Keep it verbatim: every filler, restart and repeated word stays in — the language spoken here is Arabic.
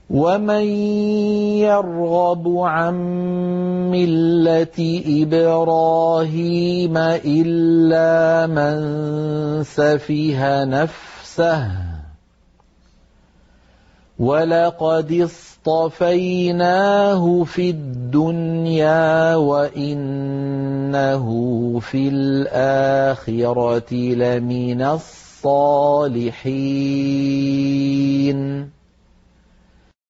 ومن يرغب عن ملة إبراهيم إلا من سفه نفسه ولقد اصطفيناه في الدنيا وإنه في الآخرة لمن الصالحين